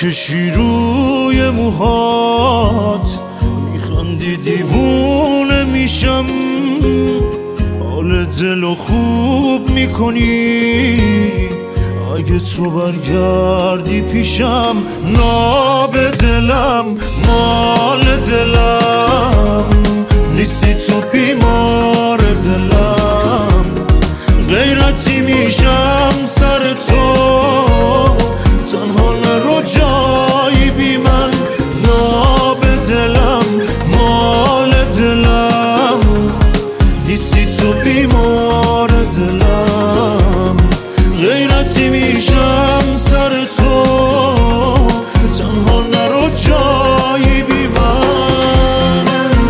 میکشی روی موهات، میخندی دیوونه میشم، حال دلو خوب میکنی. اگه تو برگردی پیشم، ناب دلم مال دلم نیستی، تو بیمار دلم. غیرتی میشم سر تو، تنها نرو جایی بی من. ناب دلم مال دلم نیستی، تو بیمار دلم. غیرتی میشم سر تو، تنها نرو جایی بی من.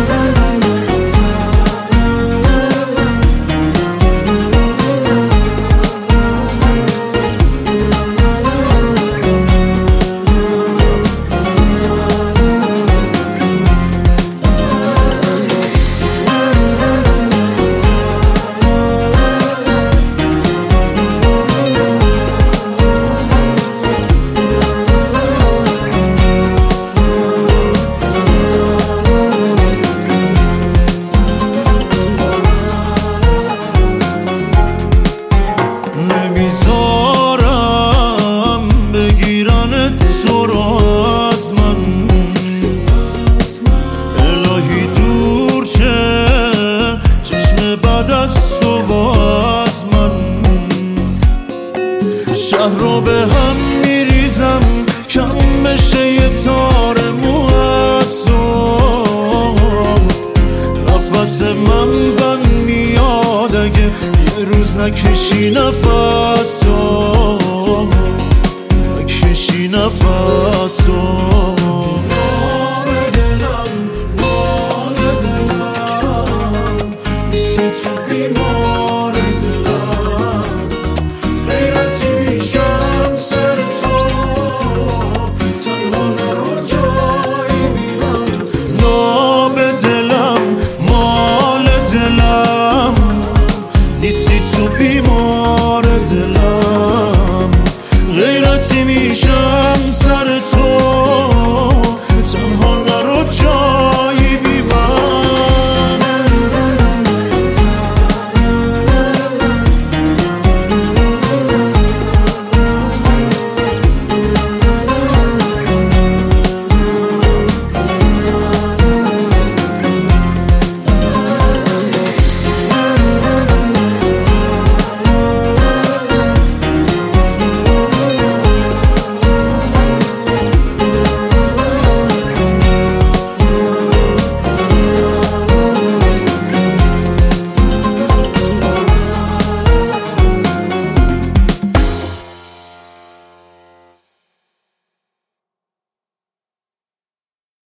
نمیذارم بگیرن تو رو از من، الهی دور چه چشم بعد از تو باز من. شهر رو به هم میریزم، کم بشه یه تار مو از تو. نفس من بند میاد اگه یه روز نکشی نفس